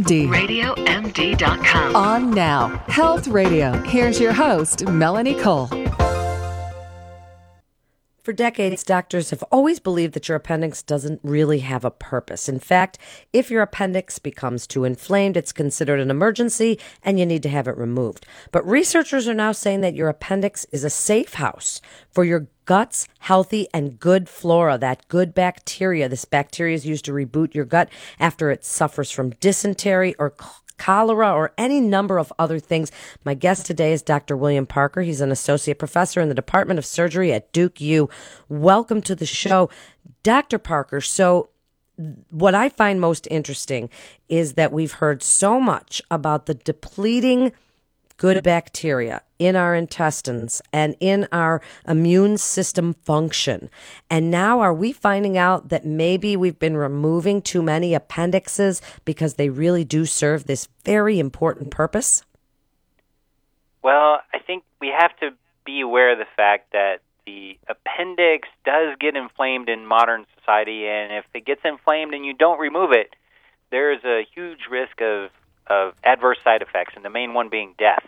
RadioMD. RadioMD.com. On now. Health Radio. Here's your host, Melanie Cole. For decades, doctors have always believed that your appendix doesn't really have a purpose. In fact, if your appendix becomes too inflamed, it's considered an emergency and you need to have it removed. But researchers are now saying that your appendix is a safe house for your gut's healthy and good flora, that good bacteria. This bacteria is used to reboot your gut after it suffers from dysentery or cholera, or any number of other things. My guest today is Dr. William Parker. He's an associate professor in the Department of Surgery at Duke U. Welcome to the show, Dr. Parker. So what I find most interesting is that we've heard so much about the depleting good bacteria in our intestines and in our immune system function. And now are we finding out that maybe we've been removing too many appendixes because they really do serve this very important purpose? Well, I think we have to be aware of the fact that the appendix does get inflamed in modern society, and if it gets inflamed and you don't remove it, there's a huge risk of adverse side effects, and the main one being death.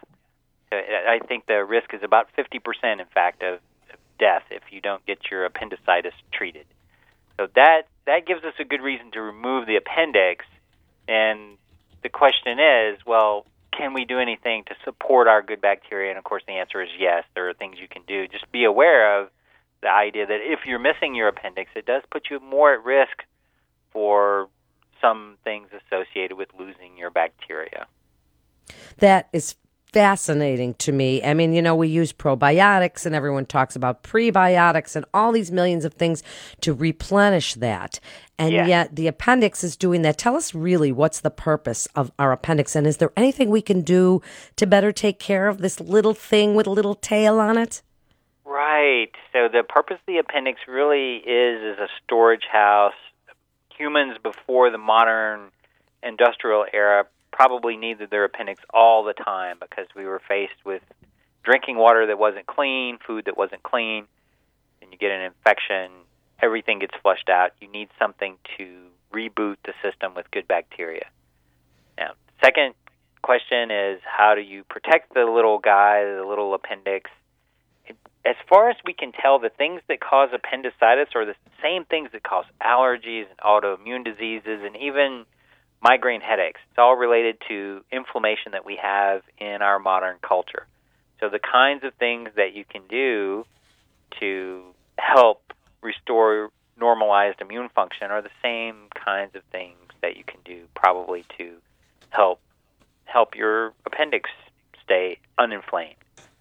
I think the risk is about 50%, in fact, of death if you don't get your appendicitis treated. So that gives us a good reason to remove the appendix. And the question is, well, can we do anything to support our good bacteria? And, of course, the answer is yes. There are things you can do. Just be aware of the idea that if you're missing your appendix, it does put you more at risk for some things associated with losing your bacteria. That is fascinating to me. I mean, you know, we use probiotics and everyone talks about prebiotics and all these millions of things to replenish that. And yet the appendix is doing that. Tell us really what's the purpose of our appendix, and is there anything we can do to better take care of this little thing with a little tail on it? Right. So the purpose of the appendix really is a storage house. Humans before the modern industrial era probably needed their appendix all the time because we were faced with drinking water that wasn't clean, food that wasn't clean, and you get an infection, everything gets flushed out. You need something to reboot the system with good bacteria. Now, second question is, how do you protect the little guy, the little appendix? As far as we can tell, the things that cause appendicitis are the same things that cause allergies and autoimmune diseases and even migraine headaches. It's all related to inflammation that we have in our modern culture. So the kinds of things that you can do to help restore normalized immune function are the same kinds of things that you can do probably to help your appendix stay uninflamed.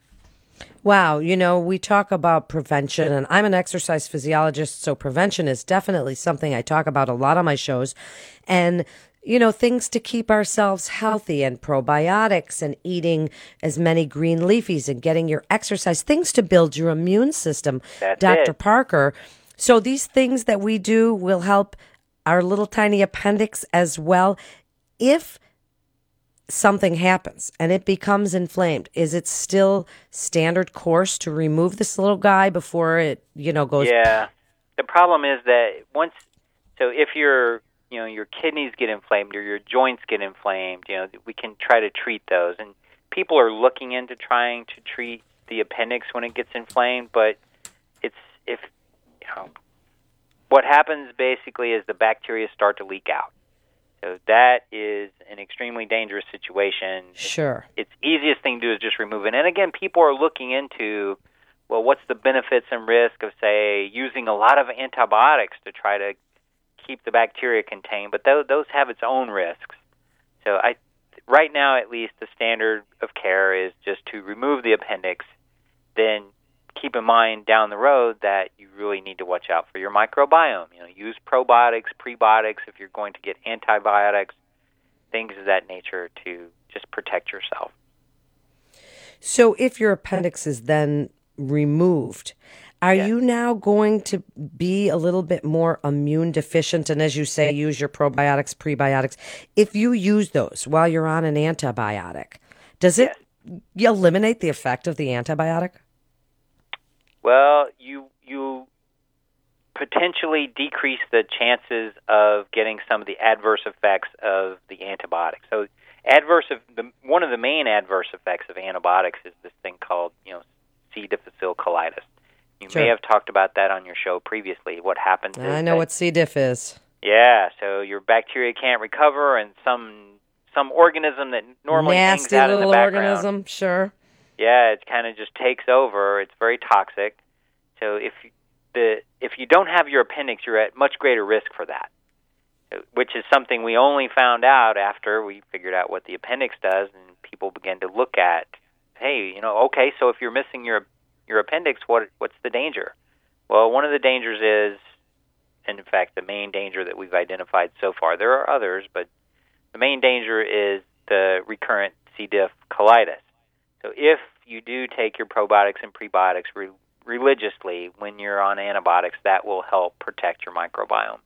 Wow, you know, we talk about prevention, and I'm an exercise physiologist, so prevention is definitely something I talk about a lot on my shows. And you know, things to keep ourselves healthy and probiotics and eating as many green leafies and getting your exercise, things to build your immune system. That's Dr. it. Parker. So these things that we do will help our little tiny appendix as well. If something happens and it becomes inflamed, is it still standard course to remove this little guy before it, you know, goes? Yeah. The problem is that if your kidneys get inflamed or your joints get inflamed, we can try to treat those. And people are looking into trying to treat the appendix when it gets inflamed, but what happens basically is the bacteria start to leak out. So that is an extremely dangerous situation. Sure. It's easiest thing to do is just remove it. And again, people are looking into, well, what's the benefits and risk of, say, using a lot of antibiotics to try to keep the bacteria contained, but those have its own risks. So right now, at least, the standard of care is just to remove the appendix. Then keep in mind down the road that you really need to watch out for your microbiome. Use probiotics, prebiotics if you're going to get antibiotics, things of that nature to just protect yourself. So if your appendix is then removed, are you now going to be a little bit more immune deficient? And as you say, use your probiotics, prebiotics. If you use those while you're on an antibiotic, does it eliminate the effect of the antibiotic? Well, you potentially decrease the chances of getting some of the adverse effects of the antibiotics. So one of the main adverse effects of antibiotics is this thing called, C. difficile colitis. You Sure. may have talked about that on your show previously. What happens is I know what C. diff is. Yeah, so your bacteria can't recover, and some organism that normally hangs Nasty out in the little background. organism, sure. Yeah, it kind of just takes over. It's very toxic. So if you don't have your appendix, you're at much greater risk for that, which is something we only found out after we figured out what the appendix does, and people began to look at, hey, okay, so if you're missing your appendix, what's the danger? Well, one of the dangers is, and in fact, the main danger that we've identified so far, there are others, but the main danger is the recurrent C. diff colitis. So if you do take your probiotics and prebiotics religiously when you're on antibiotics, that will help protect your microbiome.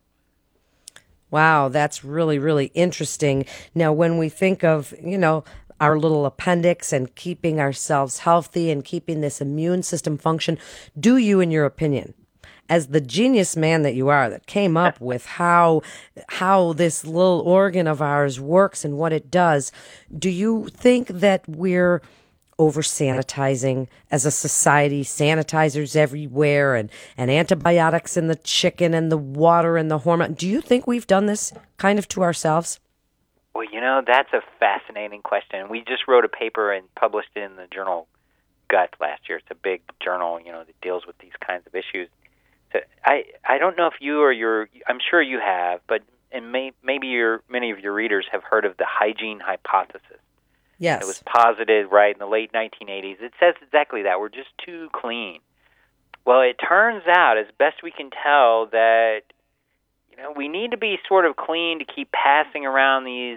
Wow, that's really, really interesting. Now, when we think of, our little appendix and keeping ourselves healthy and keeping this immune system function, do you, in your opinion, as the genius man that you are, that came up with how this little organ of ours works and what it does, do you think that we're over-sanitizing as a society, sanitizers everywhere and antibiotics in the chicken and the water and the hormone? Do you think we've done this kind of to ourselves? Well, that's a fascinating question. We just wrote a paper and published it in the journal Gut last year. It's a big journal, that deals with these kinds of issues. So I don't know if you or I'm sure you have, but maybe many of your readers have heard of the hygiene hypothesis. Yes. It was posited in the late 1980s. It says exactly that. We're just too clean. Well, it turns out, as best we can tell, that we need to be sort of clean to keep passing around these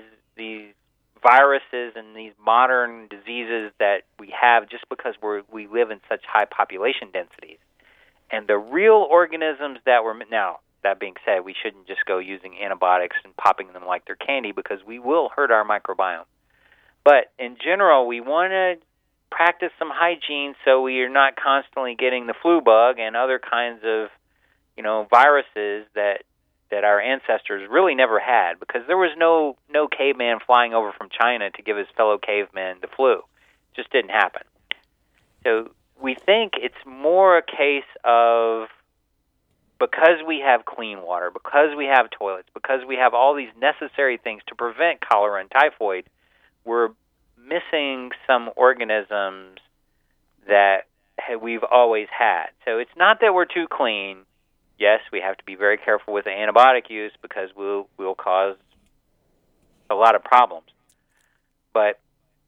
viruses and these modern diseases that we have just because we live in such high population densities. And the real organisms now, that being said, we shouldn't just go using antibiotics and popping them like they're candy because we will hurt our microbiome. But in general, we want to practice some hygiene so we are not constantly getting the flu bug and other kinds of, viruses that our ancestors really never had, because there was no caveman flying over from China to give his fellow cavemen the flu. It just didn't happen. So we think it's more a case of, because we have clean water, because we have toilets, because we have all these necessary things to prevent cholera and typhoid, we're missing some organisms that we've always had. So it's not that we're too clean. Yes, we have to be very careful with the antibiotic use because we'll cause a lot of problems. But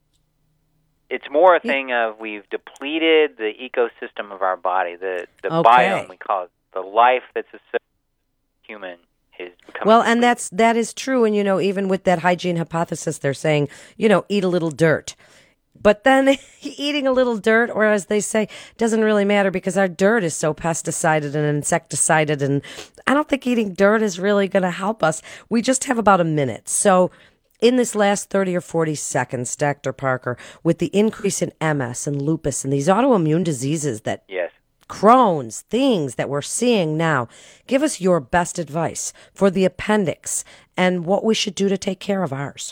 it's more a thing of we've depleted the ecosystem of our body, the biome, we call it, the life that's a human. Well, and that is true. And, even with that hygiene hypothesis, they're saying, eat a little dirt. But then eating a little dirt, or as they say, doesn't really matter because our dirt is so pesticided and insecticided. And I don't think eating dirt is really going to help us. We just have about a minute. So in this last 30 or 40 seconds, Dr. Parker, with the increase in MS and lupus and these autoimmune diseases that yes. Crohn's, things that we're seeing now, give us your best advice for the appendix and what we should do to take care of ours.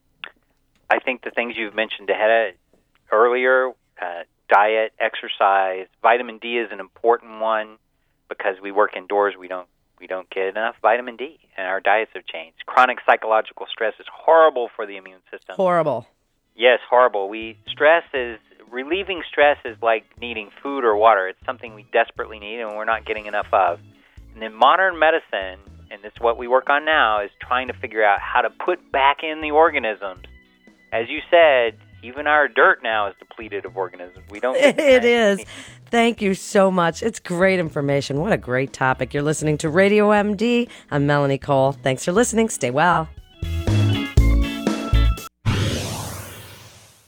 I think the things you've mentioned earlier, diet, exercise, vitamin D is an important one because we work indoors. We don't get enough vitamin D, and our diets have changed. Chronic psychological stress is horrible for the immune system. Horrible. Yes, horrible. Relieving stress is like needing food or water. It's something we desperately need and we're not getting enough of. And then modern medicine, and it's what we work on now, is trying to figure out how to put back in the organisms. As you said, even our dirt now is depleted of organisms. We don't get It is. Thank you so much. It's great information. What a great topic. You're listening to Radio MD. I'm Melanie Cole. Thanks for listening. Stay well.